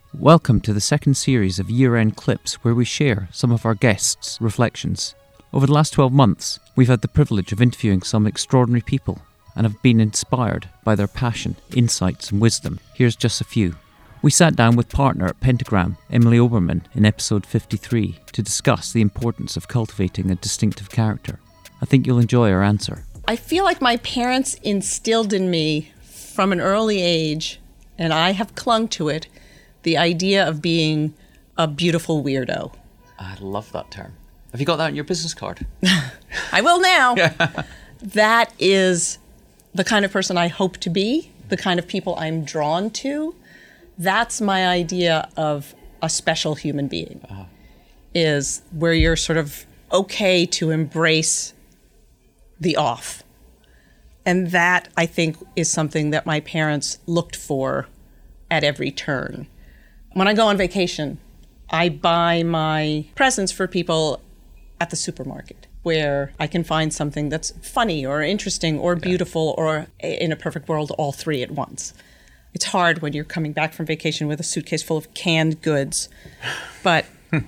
Welcome to the second series of year-end clips where we share some of our guests' reflections. Over the last 12 months, we've had the privilege of interviewing some extraordinary people and have been inspired by their passion, insights and wisdom. Here's just a few. We sat down with partner at Pentagram, Emily Oberman, in episode 53 to discuss the importance of cultivating a distinctive character. I think you'll enjoy our answer. I feel like my parents instilled in me from an early age, and I have clung to it, the idea of being a beautiful weirdo. I love that term. Have you got that on your business card? I will now. That is the kind of person I hope to be, the kind of people I'm drawn to. That's my idea of a special human being, is where you're sort of okay to embrace the off. And that, I think, is something that my parents looked for at every turn. When I go on vacation, I buy my presents for people at the supermarket, where I can find something that's funny or interesting or beautiful or, in a perfect world, all three at once. It's hard when you're coming back from vacation with a suitcase full of canned goods. But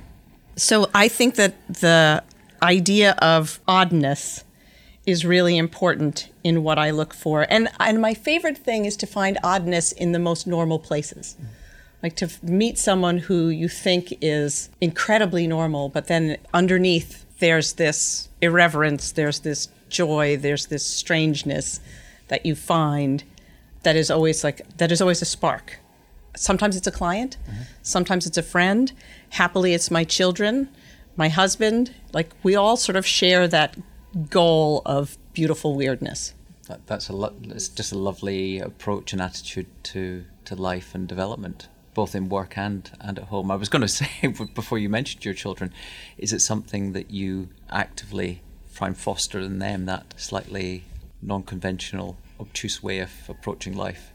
so I think that the idea of oddness is really important in what I look for. And my favorite thing is to find oddness in the most normal places. Like to meet someone who you think is incredibly normal, but then underneath there's this irreverence, there's this joy, there's this strangeness that you find that is always a spark. Sometimes it's a client, sometimes it's a friend. Happily, it's my children, my husband. Like we all sort of share that goal of beautiful weirdness. It's just a lovely approach and attitude to life and development, both in work and at home. I was going to say, before you mentioned your children, is it something that you actively try and foster in them, that slightly non-conventional, obtuse way of approaching life?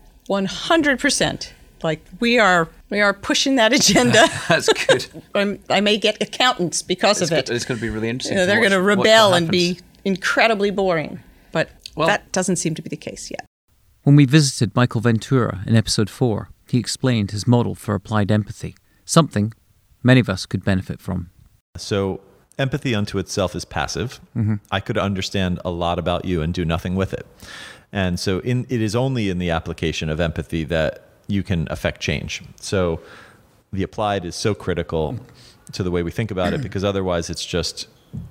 100%. Like we are pushing that agenda. That's good. I may get accountants because of it. It's going to be really interesting. They're going to rebel and be incredibly boring. But that doesn't seem to be the case yet. When we visited Michael Ventura in episode 4, he explained his model for applied empathy, something many of us could benefit from. So empathy unto itself is passive. I could understand a lot about you and do nothing with it. And so it is only in the application of empathy that you can affect change. So the applied is so critical to the way we think about it, because otherwise it's just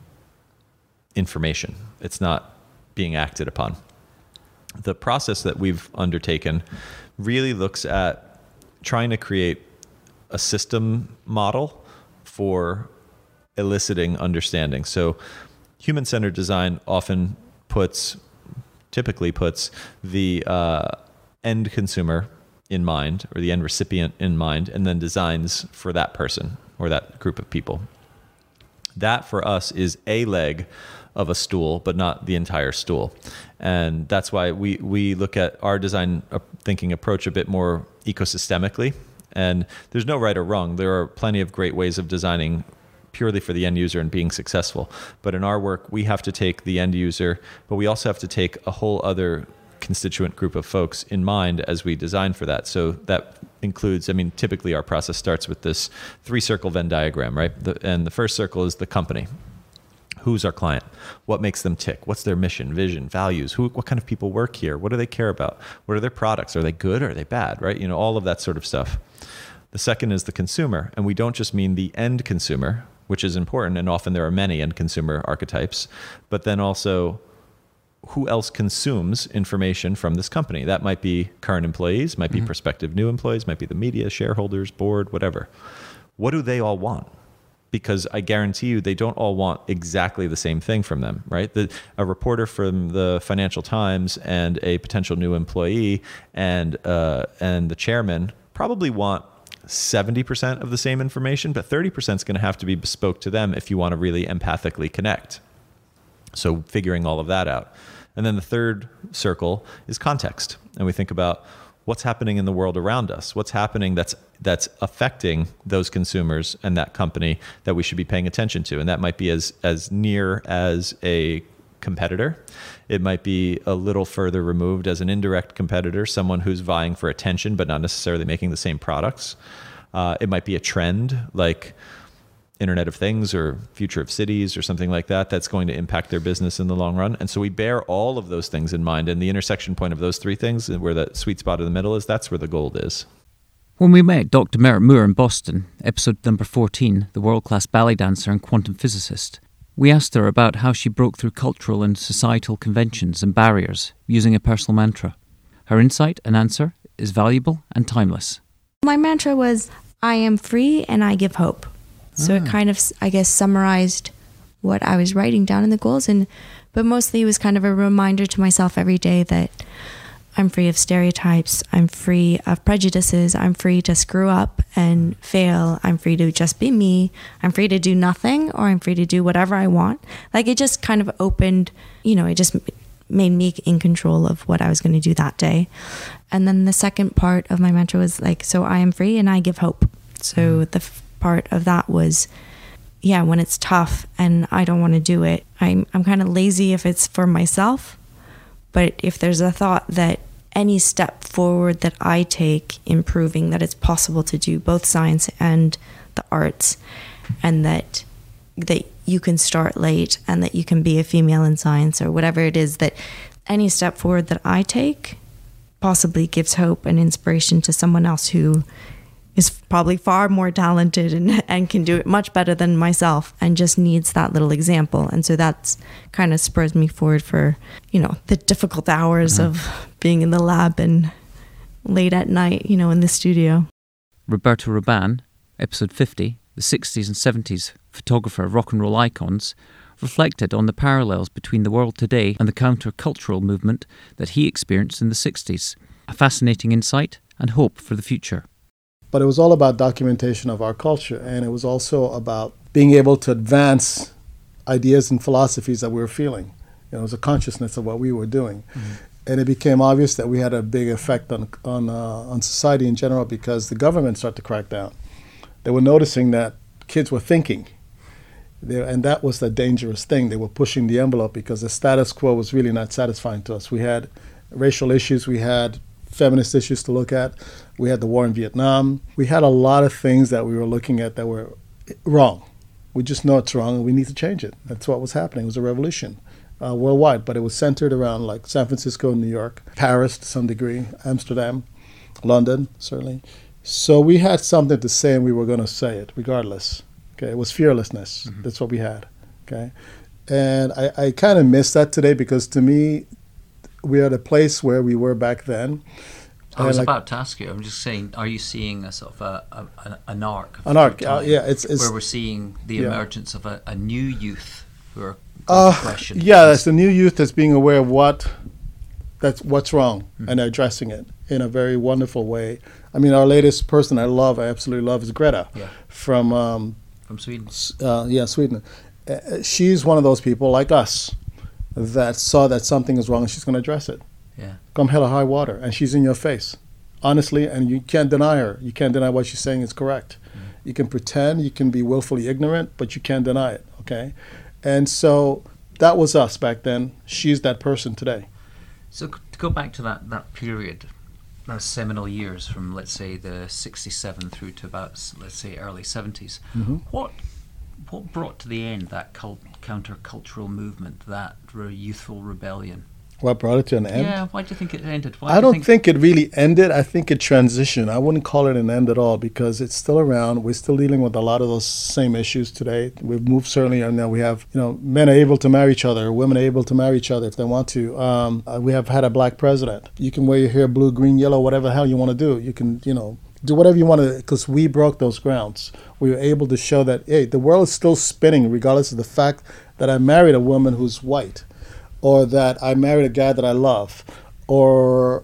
information. It's not being acted upon. The process that we've undertaken really looks at trying to create a system model for eliciting understanding. So human-centered design often typically puts the end consumer in mind, or the end recipient in mind, and then designs for that person or that group of people. That for us is a leg of a stool, but not the entire stool. And that's why we look at our design thinking approach a bit more ecosystemically. And there's no right or wrong. There are plenty of great ways of designing purely for the end user and being successful. But in our work, we have to take the end user, but we also have to take a whole other constituent group of folks in mind as we design for that. So that includes, typically our process starts with this 3-circle Venn diagram, right? And the first circle is the company. Who's our client? What makes them tick? What's their mission, vision, values? What kind of people work here? What do they care about? What are their products? Are they good or are they bad, right? All of that sort of stuff. The second is the consumer. And we don't just mean the end consumer, which is important, and often there are many end consumer archetypes, but then also who else consumes information from this company. That might be current employees, might be prospective new employees, might be the media, shareholders, board, whatever. What do they all want? Because I guarantee you they don't all want exactly the same thing from them, right? A reporter from the Financial Times and a potential new employee and the chairman probably want 70% of the same information, but 30% is going to have to be bespoke to them if you want to really empathically connect. So figuring all of that out. And then the third circle is context. And we think about what's happening in the world around us, what's happening that's affecting those consumers and that company that we should be paying attention to. And that might be as near as a competitor. It might be a little further removed as an indirect competitor, someone who's vying for attention but not necessarily making the same products. It might be a trend like Internet of Things or future of cities or something like that that's going to impact their business in the long run. And so we bear all of those things in mind. And the intersection point of those three things, where that sweet spot in the middle is, that's where the gold is. When we met Dr. Merritt Moore in Boston, episode number 14, the world-class ballet dancer and quantum physicist, we asked her about how she broke through cultural and societal conventions and barriers using a personal mantra. Her insight and answer is valuable and timeless. My mantra was, I am free and I give hope. So it kind of, I guess, summarized what I was writing down in the goals. But mostly it was kind of a reminder to myself every day that I'm free of stereotypes. I'm free of prejudices. I'm free to screw up and fail. I'm free to just be me. I'm free to do nothing, or I'm free to do whatever I want. Like, it just kind of opened, it just made me in control of what I was going to do that day. And then the second part of my mantra was like, so I am free and I give hope. So the part of that was, when it's tough and I don't want to do it, I'm kind of lazy if it's for myself. But if there's a thought that any step forward that I take in proving that it's possible to do both science and the arts, and that you can start late, and that you can be a female in science, or whatever it is, that any step forward that I take possibly gives hope and inspiration to someone else who is probably far more talented and can do it much better than myself, and just needs that little example. And so that's kind of spurs me forward for, the difficult hours of being in the lab and late at night, in the studio. Roberto Rabanne, episode 50, the 60s and 70s photographer of rock and roll icons, reflected on the parallels between the world today and the countercultural movement that he experienced in the 60s. A fascinating insight and hope for the future. But it was all about documentation of our culture, and it was also about being able to advance ideas and philosophies that we were feeling. It was a consciousness of what we were doing. And it became obvious that we had a big effect on society in general, because the government started to crack down. They were noticing that kids were thinking, and that was the dangerous thing. They were pushing the envelope because the status quo was really not satisfying to us. We had racial issues, we had feminist issues to look at, we had the war in Vietnam. We had a lot of things that we were looking at that were wrong. We just know it's wrong and we need to change it. That's what was happening. It was a revolution worldwide, but it was centered around like San Francisco, New York, Paris to some degree, Amsterdam, London, certainly. So we had something to say, and we were going to say it regardless. Okay, it was fearlessness. That's what we had. Okay, and I kind of miss that today, because to me, we are at a place where we were back then. I was about to ask you. I'm just saying, are you seeing a sort of an arc? An arc, it's where we're seeing the emergence of a new youth who are questioning. Yeah, that's the new youth that's being aware of what's wrong and addressing it in a very wonderful way. I mean, our latest person I absolutely love, is Greta from Sweden. Sweden. She's one of those people like us that saw that something is wrong and she's going to address it. Yeah. Come hell or high water, and she's in your face, honestly, and you can't deny her. You can't deny what she's saying is correct. You can pretend, you can be willfully ignorant, but you can't deny it. Okay, and so that was us back then. She's that person today. So to go back to that period, those seminal years from, let's say, the 67 through to about, let's say, early 70s, what brought to the end that countercultural movement, that youthful rebellion? What brought it to an end? Yeah, why do you think it ended? I don't think it really ended. I think it transitioned. I wouldn't call it an end at all, because it's still around. We're still dealing with a lot of those same issues today. We've moved certainly, and now we have, men are able to marry each other, women are able to marry each other if they want to. We have had a black president. You can wear your hair blue, green, yellow, whatever the hell you want to do. You can, do whatever you want to, because we broke those grounds. We were able to show that, hey, the world is still spinning regardless of the fact that I married a woman who's white, or that I married a guy that I love, or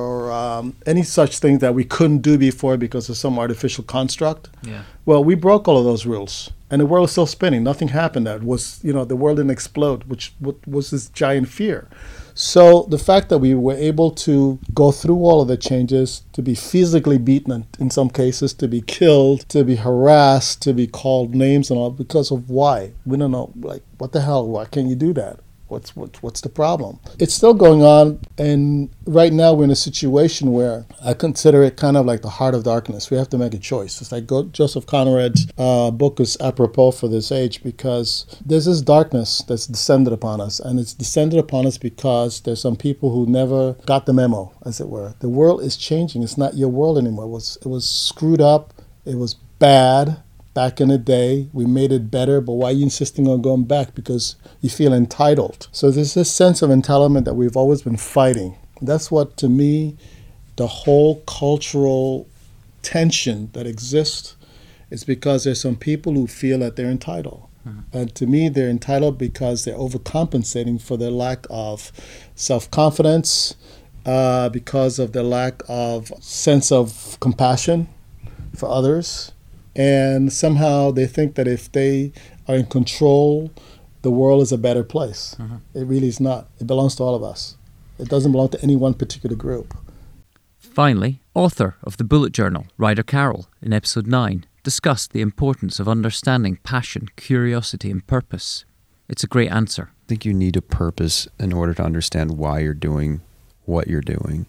any such thing that we couldn't do before because of some artificial construct. Yeah. Well, we broke all of those rules, and the world is still spinning. Nothing happened. That was, the world didn't explode, which was this giant fear. So the fact that we were able to go through all of the changes, to be physically beaten in some cases, to be killed, to be harassed, to be called names and all, because of why? We don't know, like, what the hell? Why can't you do that? What's the problem? It's still going on, and right now we're in a situation where I consider it kind of like the heart of darkness. We have to make a choice. It's like Joseph Conrad's book is apropos for this age, because there's this darkness that's descended upon us, and it's descended upon us because there's some people who never got the memo, as it were. The world is changing. It's not your world anymore. It was screwed up. It was bad. Back in the day, we made it better, but why are you insisting on going back? Because you feel entitled. So there's this sense of entitlement that we've always been fighting. That's what, to me, the whole cultural tension that exists is because there's some people who feel that they're entitled. And to me, they're entitled because they're overcompensating for their lack of self-confidence, because of their lack of sense of compassion for others. And somehow they think that if they are in control, the world is a better place. It really is not. It belongs to all of us. It doesn't belong to any one particular group. Finally, author of the Bullet Journal, Ryder Carroll, in episode 9, discussed the importance of understanding passion, curiosity, and purpose. It's a great answer. I think you need a purpose in order to understand why you're doing what you're doing.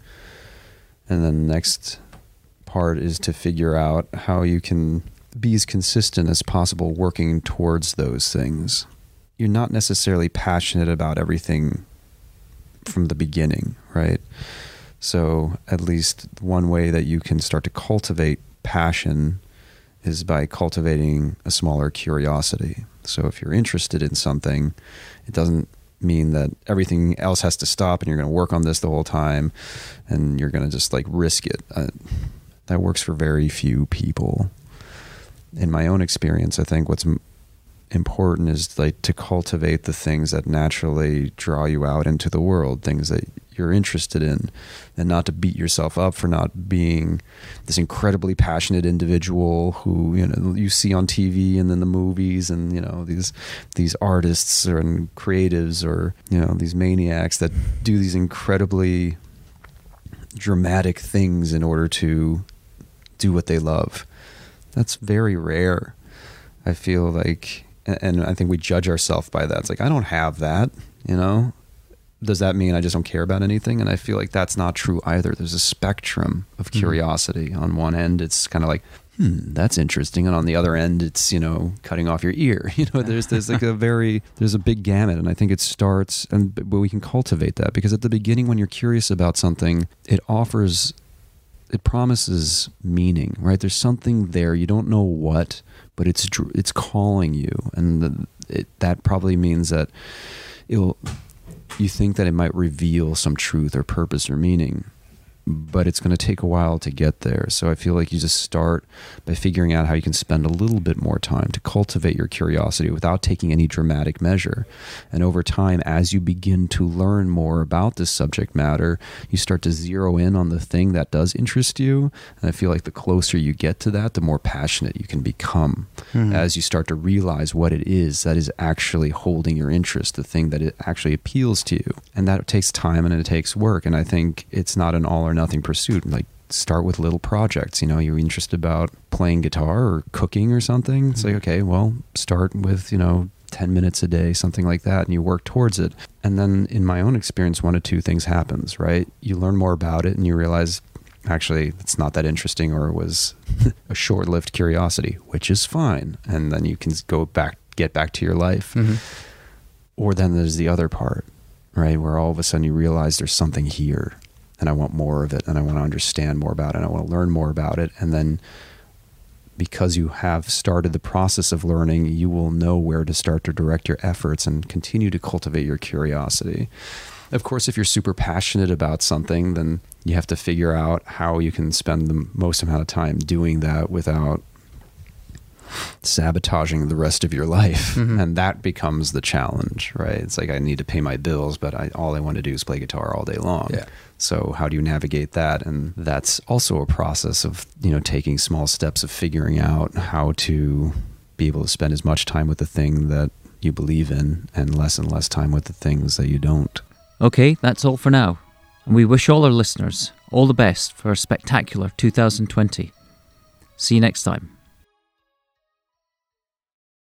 And then the next part is to figure out how you can be as consistent as possible working towards those things. You're not necessarily passionate about everything from the beginning, right? So at least one way that you can start to cultivate passion is by cultivating a smaller curiosity. So if you're interested in something, it doesn't mean that everything else has to stop and you're going to work on this the whole time and you're going to just like risk it. That works for very few people. In my own experience, I think what's important is like to cultivate the things that naturally draw you out into the world, things that you're interested in, and not to beat yourself up for not being this incredibly passionate individual who, you know, you see on TV and then the movies, and, you know, these artists and creatives, or, you know, these maniacs that do these incredibly dramatic things in order to do what they love. That's very rare. I feel like, and I think we judge ourselves by that. It's like, I don't have that, you know? Does that mean I just don't care about anything? And I feel like that's not true either. There's a spectrum of curiosity. On one end, it's kind of like, that's interesting. And on the other end, it's, you know, cutting off your ear. You know, there's like there's a big gamut. And I think it starts, but we can cultivate that, because at the beginning, when you're curious about something, it promises meaning, right? There's something there. You don't know what, but it's calling you. And that probably means that you think that it might reveal some truth or purpose or meaning, but it's going to take a while to get there. So I feel like you just start by figuring out how you can spend a little bit more time to cultivate your curiosity without taking any dramatic measure. And over time, as you begin to learn more about this subject matter, you start to zero in on the thing that does interest you. And I feel like the closer you get to that, the more passionate you can become as you start to realize what it is that is actually holding your interest, the thing that it actually appeals to you. And that takes time and it takes work. And I think it's not an all or nothing pursuit. Like, start with little projects. You know, you're interested about playing guitar or cooking or something. It's like, okay, well, start with, 10 minutes a day, something like that, and you work towards it. And then in my own experience, one of two things happens, right? You learn more about it and you realize, actually, it's not that interesting, or it was a short-lived curiosity, which is fine. And then you can get back to your life. Or then there's the other part, right? Where all of a sudden you realize there's something here, and I want more of it, and I want to understand more about it, and I want to learn more about it. And then because you have started the process of learning, you will know where to start to direct your efforts and continue to cultivate your curiosity. Of course, if you're super passionate about something, then you have to figure out how you can spend the most amount of time doing that without sabotaging the rest of your life. And that becomes the challenge, right? It's like, I need to pay my bills, but all I want to do is play guitar all day long. Yeah. So how do you navigate that? And that's also a process of, taking small steps of figuring out how to be able to spend as much time with the thing that you believe in and less time with the things that you don't. Okay, that's all for now. And we wish all our listeners all the best for a spectacular 2020. See you next time.